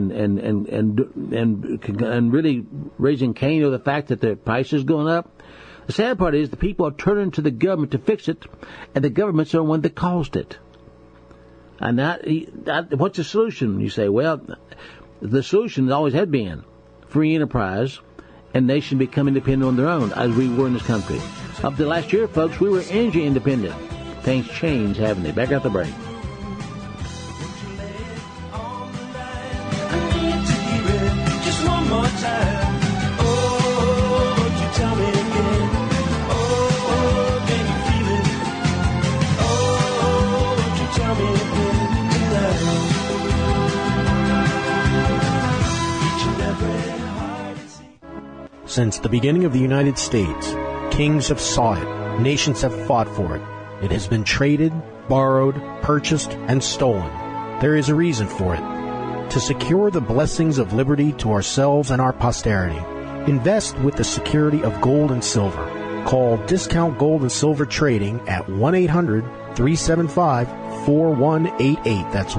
and really raising Cain over the fact that the price is going up. The sad part is the people are turning to the government to fix it, and the government's the one that caused it. And what's the solution? You say, well, the solution always had been free enterprise and nations become independent on their own, as we were in this country. Up to last year, folks, we were energy independent. Things changed, haven't they? Back after the break. Just one more time. Since the beginning of the United States, kings have sought it, nations have fought for it. It has been traded, borrowed, purchased, and stolen. There is a reason for it. To secure the blessings of liberty to ourselves and our posterity, invest with the security of gold and silver. Call Discount Gold and Silver Trading at 1-800-375-4188. That's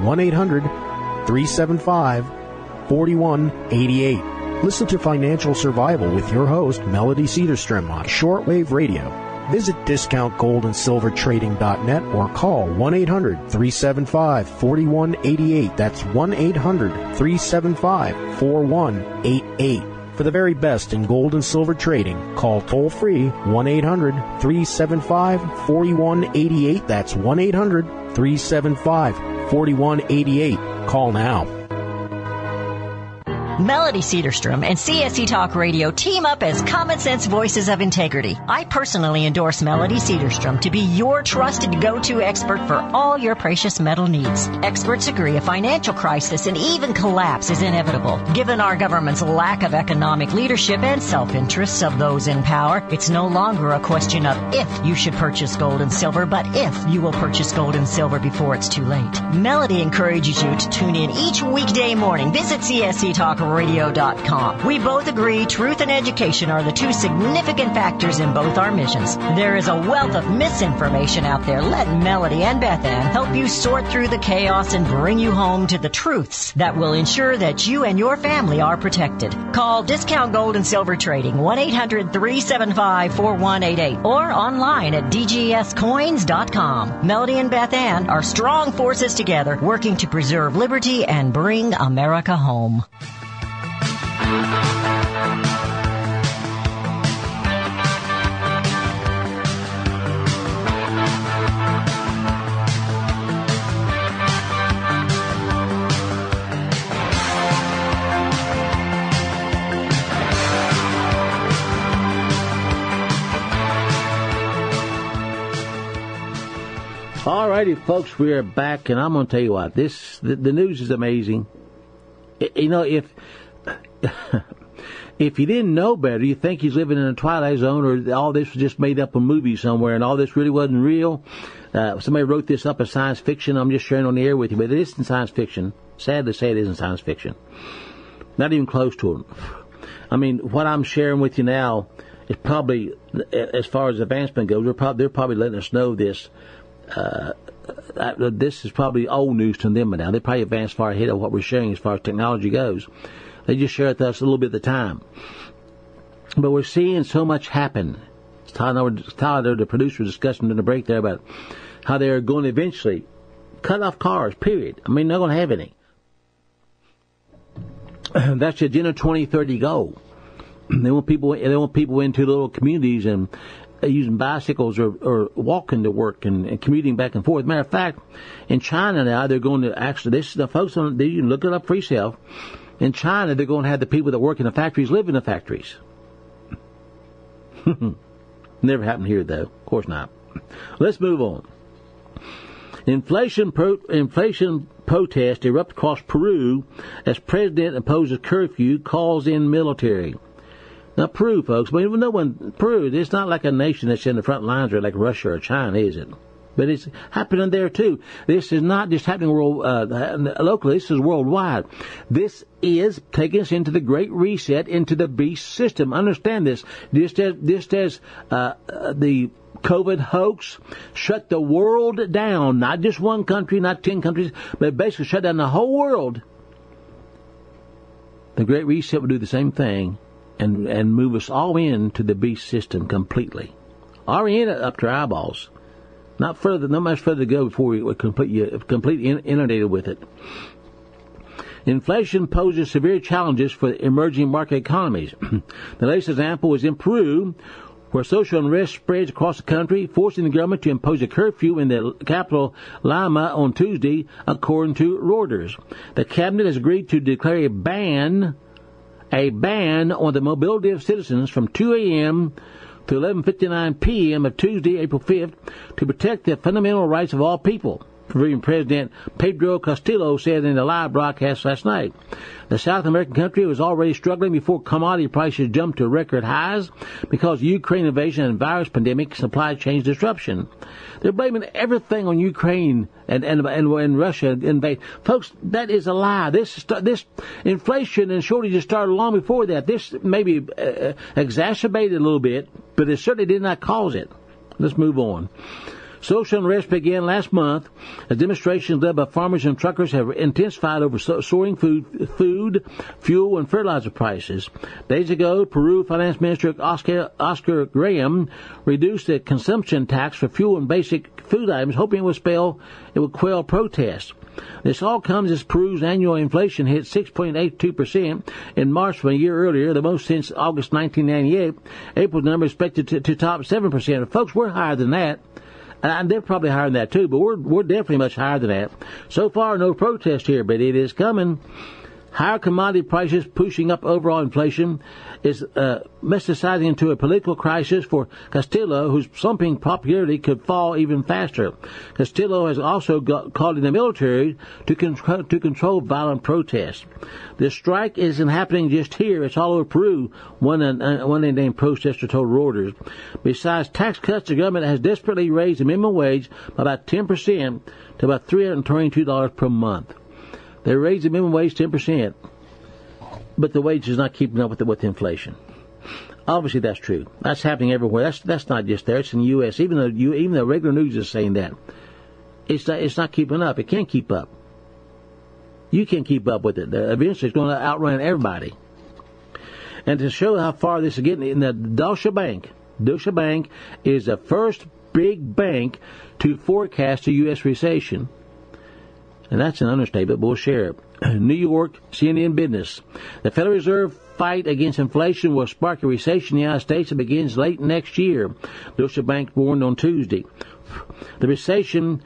1-800-375-4188. Listen to Financial Survival with your host, Melody Cedarstrom, on shortwave radio. Visit discountgoldandsilvertrading.net or call 1-800-375-4188. That's 1-800-375-4188. For the very best in gold and silver trading, call toll-free 1-800-375-4188. That's 1-800-375-4188. Call now. Melody Cedarstrom and CSC Talk Radio team up as Common Sense Voices of Integrity. I personally endorse Melody Cedarstrom to be your trusted go-to expert for all your precious metal needs. Experts agree a financial crisis and even collapse is inevitable. Given our government's lack of economic leadership and self-interests of those in power, it's no longer a question of if you should purchase gold and silver, but if you will purchase gold and silver before it's too late. Melody encourages you to tune in each weekday morning. Visit CSC Talk SCSETalkRadio.com. We both agree truth and education are the two significant factors in both our missions. There is a wealth of misinformation out there. Let Melody and Beth Ann help you sort through the chaos and bring you home to the truths that will ensure that you and your family are protected. Call Discount Gold and Silver Trading 1-800-375-4188 or online at dgscoins.com. Melody and Beth Ann are strong forces together working to preserve liberty and bring America home. All righty, folks, we are back, and I'm going to tell you what, the news is amazing. You know, if you didn't know better, you think he's living in a Twilight Zone, or all this was just made up a movie somewhere, and all this really wasn't real. Somebody wrote this up as science fiction. I'm just sharing on the air with you, but it isn't science fiction. Sad to say, it isn't science fiction. Not even close to it. I mean, what I'm sharing with you now is probably, as far as advancement goes, they're probably letting us know this. This is probably old news to them now. They probably advanced far ahead of what we're sharing as far as technology goes. They just share it with us a little bit at a time. But we're seeing so much happen. Tyler, the producer, was discussing in the break there about how they're going to eventually cut off cars, period. I mean, they're not going to have any. That's the Agenda 2030 goal. They want people into little communities and using bicycles or walking to work and commuting back and forth. Matter of fact, in China now, they're going to actually, this is the folks on, you can look it up for yourself. In China, they're going to have the people that work in the factories live in the factories. Never happened here, though. Of course not. Let's move on. Inflation protest erupt across Peru as president imposes curfew, calls in military. Now, Peru, folks, we know when Peru, it's not like a nation that's in the front lines or like Russia or China, is it? But it's happening there, too. This is not just happening locally. This is worldwide. This is taking us into the Great Reset, into the beast system. Understand this. Just as the COVID hoax shut the world down, not just one country, not 10 countries, but basically shut down the whole world, the Great Reset will do the same thing. And move us all into the beast system completely. Already in it up to our eyeballs. Not much further to go before we're completely inundated with it. Inflation poses severe challenges for emerging market economies. The latest example is in Peru, where social unrest spreads across the country, forcing the government to impose a curfew in the capital, Lima, on Tuesday, according to Reuters. The cabinet has agreed to declare a ban on the mobility of citizens from 2 a.m. to 11:59 p.m. of Tuesday, April 5th, to protect the fundamental rights of all people, President Pedro Castillo said in a live broadcast last night. The South American country was already struggling before commodity prices jumped to record highs because of Ukraine invasion and virus pandemic supply chain disruption. They're blaming everything on Ukraine and Russia invade. Folks, that is a lie. This inflation and shortages started long before that. This maybe exacerbated a little bit, but it certainly did not cause it. Let's move on. Social unrest began last month as demonstrations led by farmers and truckers have intensified over soaring food, fuel, and fertilizer prices. Days ago, Peru Finance Minister Oscar Graham reduced the consumption tax for fuel and basic food items, hoping it would quell protests. This all comes as Peru's annual inflation hit 6.82% in March from a year earlier, the most since August 1998. April's number is expected to top 7%. Folks, we're higher than that. And they're probably higher than that, too, but we're definitely much higher than that. So far, no protest here, but it is coming. Higher commodity prices pushing up overall inflation is metastasizing into a political crisis for Castillo, whose slumping popularity could fall even faster. Castillo has also called in the military to control violent protests. The strike isn't happening just here. It's all over Peru, one named protester told Reuters. Besides tax cuts, the government has desperately raised the minimum wage by about 10% to about $322 per month. They raised the minimum wage 10%. but the wage is not keeping up with inflation. Obviously, that's true. That's happening everywhere. That's not just there. It's in the U.S. Even though regular news is saying that, it's not keeping up. It can't keep up. You can't keep up with it. Eventually, it's going to outrun everybody. And to show how far this is getting, in the Deutsche Bank is the first big bank to forecast a U.S. recession. And that's an understatement, but we'll share it. New York, CNN Business. The Federal Reserve fight against inflation will spark a recession in the United States that begins late next year, Deutsche Bank warned on Tuesday. The recession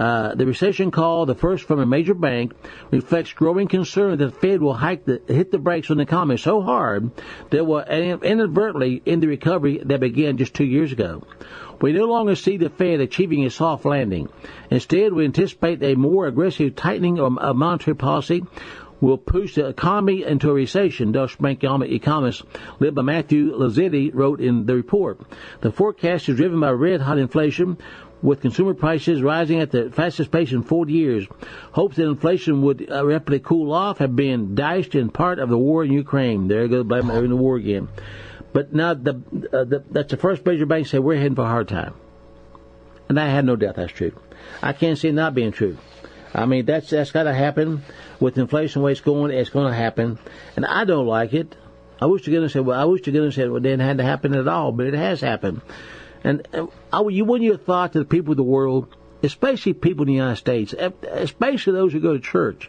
call, the first from a major bank, reflects growing concern that the Fed will hit the brakes on the economy so hard that will inadvertently end the recovery that began just 2 years ago. We no longer see the Fed achieving a soft landing. Instead, we anticipate a more aggressive tightening of monetary policy will push the economy into a recession, Deutsche Bank economist led by Matthew Lazzetti wrote in the report. The forecast is driven by red-hot inflation, with consumer prices rising at the fastest pace in 40 years. Hopes that inflation would rapidly cool off have been dashed in part of the war in Ukraine. There you go, blame it in the war again. But now that's the first major bank say we're heading for a hard time. And I had no doubt that's true. I can't see it not being true. I mean, that's got to happen. With inflation the way it's going to happen. And I don't like it. I wish to goodness it didn't have to happen at all, but it has happened. And wouldn't you have thought that the people of the world, especially people in the United States, especially those who go to church,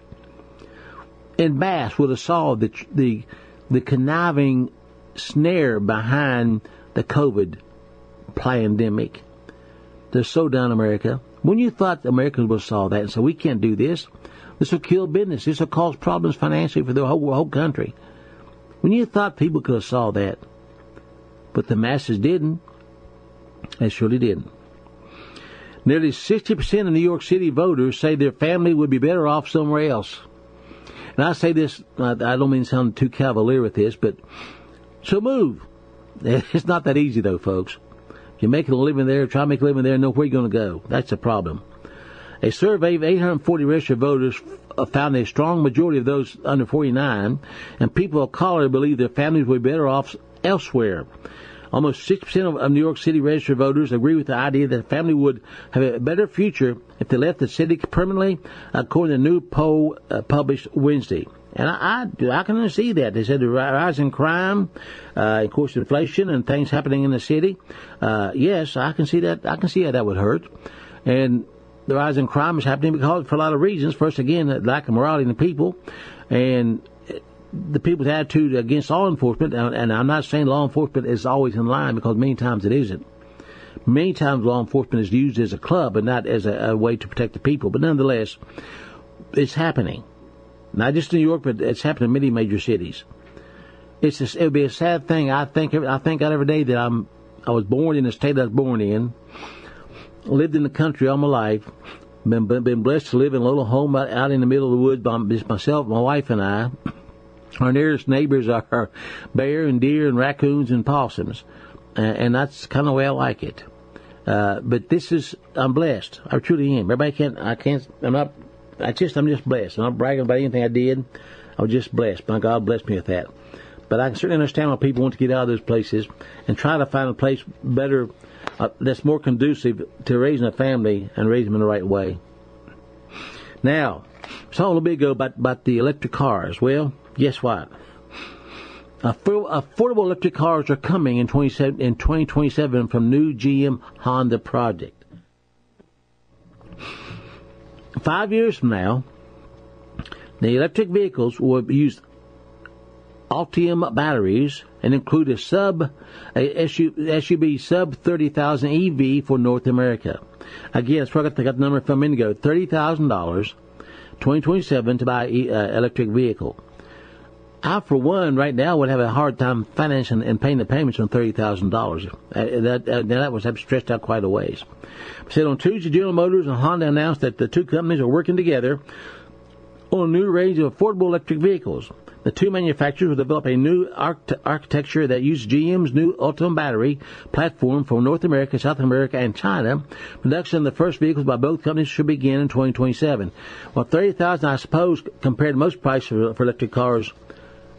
en masse would have saw the conniving snare behind the COVID pandemic. They're so down America. When you thought the Americans would have saw that and said, we can't do this. This will kill business. This will cause problems financially for the whole country. When you thought people could have saw that, but the masses didn't. They surely didn't. Nearly 60% of New York City voters say their family would be better off somewhere else. And I say this, I don't mean to sound too cavalier with this, but so move. It's not that easy, though, folks. If you're making a living there, try to make a living there, know where you're going to go. That's the problem. A survey of 840 registered voters found a strong majority of those under 49, and people of color believe their families would be better off elsewhere. Almost 6% of New York City registered voters agree with the idea that a family would have a better future if they left the city permanently, according to a new poll published Wednesday. And I can see that. They said the rise in crime, of course, inflation and things happening in the city. Yes, I can see that. I can see how that would hurt. And the rise in crime is happening because for a lot of reasons. First, again, the lack of morality in the people, and the people's attitude against law enforcement. And I'm not saying law enforcement is always in line, because many times it isn't. Many times law enforcement is used as a club and not as a way to protect the people. But nonetheless, it's happening. Not just in New York, but it's happening in many major cities. It would be a sad thing. I thank God every day that I was born in the state I was born in, lived in the country all my life, been blessed to live in a little home out in the middle of the woods by just myself, my wife, and I. Our nearest neighbors are bear and deer and raccoons and possums, and that's kind of the way I like it. But I'm blessed. I truly am. I'm just blessed. I'm not bragging about anything I did. I was just blessed. My God blessed me with that. But I can certainly understand why people want to get out of those places and try to find a place better, that's more conducive to raising a family and raising them in the right way. Now, saw a little bit ago about the electric cars. Well, guess what? Affordable electric cars are coming in 2027 from new GM Honda project. 5 years from now, the electric vehicles will use Ultium batteries and include a SUV sub 30,000 EV for North America. Again, that's where I got the number from a minute ago. $30,000, 2027 to buy an electric vehicle. I, for one, right now would have a hard time financing and paying the payments on $30,000. That was stretched out quite a ways. Said on Tuesday, General Motors and Honda announced that the two companies are working together on a new range of affordable electric vehicles. The two manufacturers will develop a new architecture that uses GM's new Ultium battery platform for North America, South America, and China. Production of the first vehicles by both companies should begin in 2027. Well, $30,000, I suppose, compared to most prices for electric cars,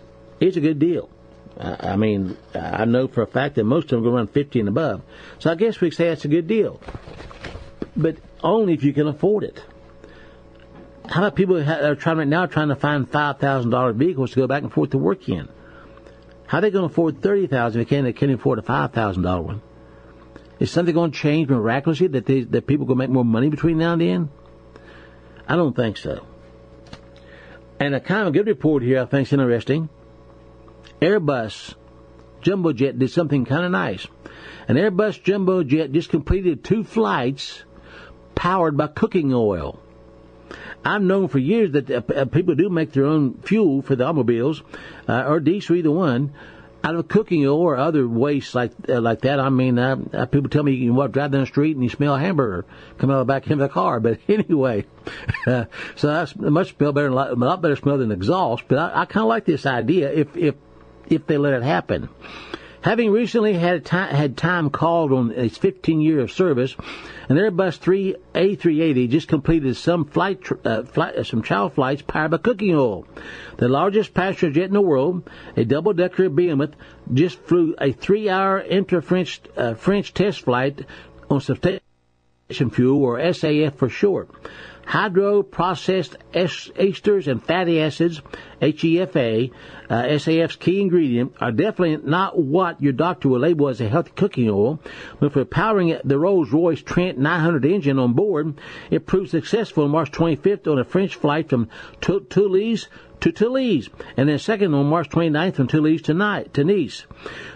it's a good deal. I mean, I know for a fact that most of them go around 50 and above. So I guess we say it's a good deal. But only if you can afford it. How about people that are trying to find $5,000 vehicles to go back and forth to work in? How are they going to afford $30,000 if they can't afford a $5,000 one? Is something going to change miraculously that people going to make more money between now and then? I don't think so. And a kind of a good report here I think is interesting. Airbus Jumbo Jet did something kind of nice. An Airbus Jumbo Jet just completed 2 flights powered by cooking oil. I've known for years that people do make their own fuel for the automobiles, or diesel, either one, out of cooking oil or other waste like that. I mean, people tell me you can drive down the street and you smell a hamburger coming out of the back of the car. But anyway, so that's a lot better smell than exhaust. But I kind of like this idea if they let it happen. Having recently had time called on its 15 year of service, an Airbus A380 just completed some trial flights powered by cooking oil. The largest passenger jet in the world, a double-decker Behemoth, just flew a 3-hour inter-French test flight on substation fuel, or SAF for short. Hydroprocessed esters and fatty acids, HEFA, SAF's key ingredient, are definitely not what your doctor will label as a healthy cooking oil. But for powering the Rolls-Royce Trent 900 engine on board, it proved successful on March 25th on a French flight from Toulouse to Toulouse, and then second on March 29th from Toulouse to Nice.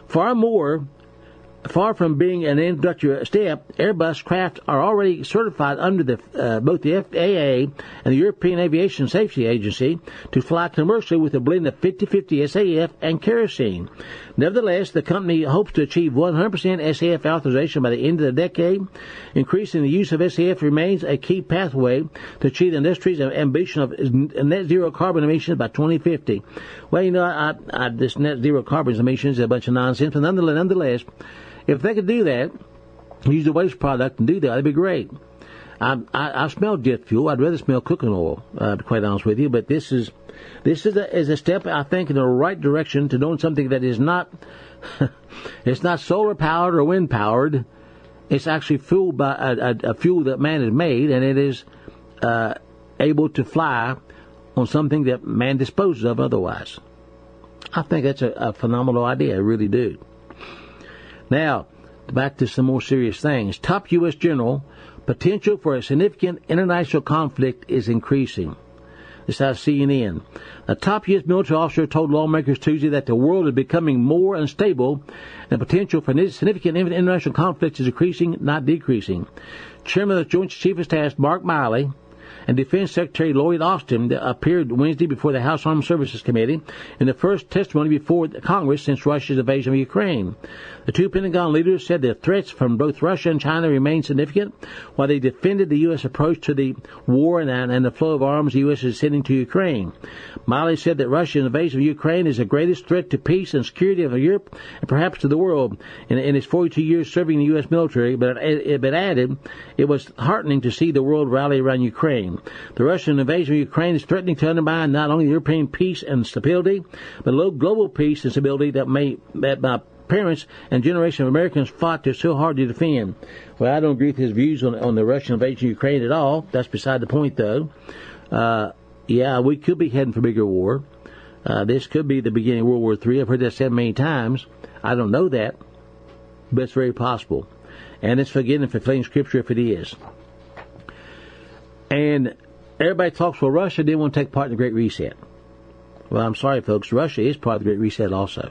Far from being an introductory step, Airbus craft are already certified under both the FAA and the European Aviation Safety Agency to fly commercially with a blend of 50-50 SAF and kerosene. Nevertheless, the company hopes to achieve 100% SAF authorization by the end of the decade. Increasing the use of SAF remains a key pathway to achieve the industry's ambition of net zero carbon emissions by 2050. Well, this net zero carbon emissions is a bunch of nonsense, but nonetheless, if they could do that, use the waste product and do that, that'd be great. I smell jet fuel. I'd rather smell cooking oil, to be quite honest with you. But this is a step, I think, in the right direction to doing something that is not it's not solar powered or wind powered. It's actually fueled by a fuel that man has made, and it is able to fly on something that man disposes of otherwise. I think that's a phenomenal idea. I really do. Now, back to some more serious things. Top U.S. general, potential for a significant international conflict is increasing. This is out of CNN. A top U.S. military officer told lawmakers Tuesday that the world is becoming more unstable and potential for significant international conflicts is increasing, not decreasing. Chairman of the Joint Chiefs of Staff, Mark Milley, and Defense Secretary Lloyd Austin appeared Wednesday before the House Armed Services Committee in the first testimony before Congress since Russia's invasion of Ukraine. The two Pentagon leaders said the threats from both Russia and China remain significant, while they defended the U.S. approach to the war and the flow of arms the U.S. is sending to Ukraine. Milley said that Russia's invasion of Ukraine is the greatest threat to peace and security of Europe and perhaps to the world in his 42 years serving the U.S. military, but added it was heartening to see the world rally around Ukraine. The Russian invasion of Ukraine is threatening to undermine not only European peace and stability, but global peace and stability that my parents and generation of Americans fought so hard to defend. Well, I don't agree with his views on the Russian invasion of Ukraine at all. That's beside the point, though. Yeah, we could be heading for bigger war. This could be the beginning of World War III. I've heard that said many times. I don't know that, but it's very possible. And it's forgetting fulfilling Scripture if it is. And everybody talks, well, Russia didn't want to take part in the Great Reset. Well, I'm sorry, folks. Russia is part of the Great Reset also.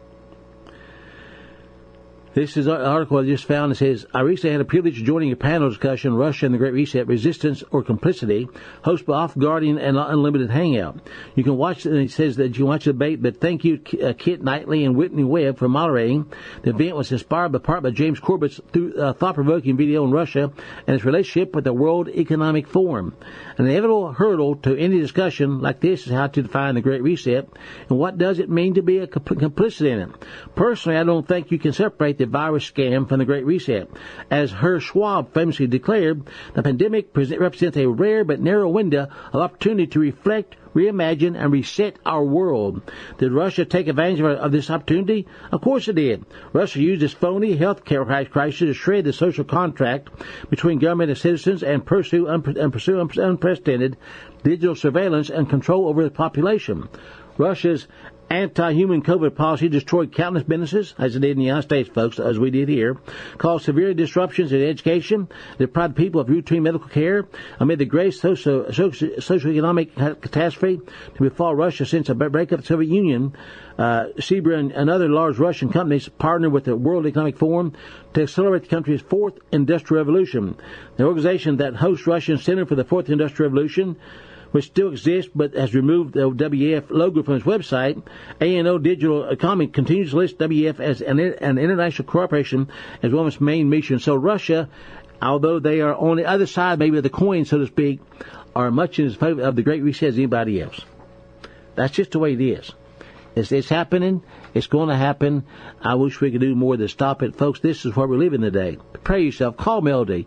This is an article I just found that says, I recently had a privilege of joining a panel discussion, Russia and the Great Reset, Resistance or Complicity, hosted by Off Guardian and Unlimited Hangout. You can watch, and it says that you can watch the debate, but thank you, Kit Knightley and Whitney Webb for moderating. The event was inspired by James Corbett's thought-provoking video on Russia and its relationship with the World Economic Forum. An inevitable hurdle to any discussion like this is how to define the Great Reset and what does it mean to be a complicit in it. Personally, I don't think you can separate the virus scam from the Great Reset. As Herr Schwab famously declared, the pandemic represents a rare but narrow window of opportunity to reflect, reimagine, and reset our world. Did Russia take advantage of this opportunity? Of course it did. Russia used this phony health care crisis to shred the social contract between government and citizens and pursue unprecedented digital surveillance and control over the population. Russia's anti-human COVID policy destroyed countless businesses, as it did in the United States, folks, as we did here, caused severe disruptions in education, deprived people of routine medical care, amid the greatest socioeconomic catastrophe to befall Russia since the breakup of the Soviet Union. Sibra and other large Russian companies partnered with the World Economic Forum to accelerate the country's fourth industrial revolution. The organization that hosts Russian Center for the Fourth Industrial Revolution, which still exists but has removed the WEF logo from its website, ANO Digital Economy continues to list WEF as an international corporation as one of its main missions. So Russia, although they are on the other side maybe of the coin, so to speak, are much in favor of the Great Reset as anybody else. That's just the way it is. It's happening. It's going to happen. I wish we could do more to stop it. Folks, this is where we're living today. Prepare yourself. Call Melody.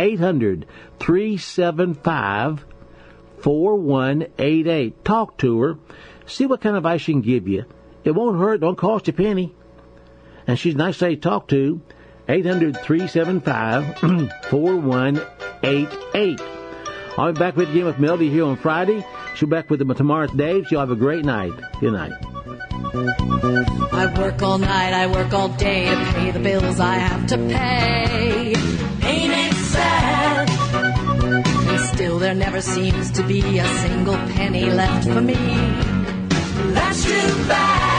800-375 4188. Talk to her. See what kind of advice she can give you. It won't hurt. Don't cost you a penny. And she's nice to talk to. 800-375-4188. I'll be back with you again with Melody here on Friday. She'll be back with them tomorrow with Dave. She'll have a great night. Good night. I work all night, I work all day to pay the bills I have to pay. Ain't it sad? And still there never seems to be a single penny left for me. That's too bad.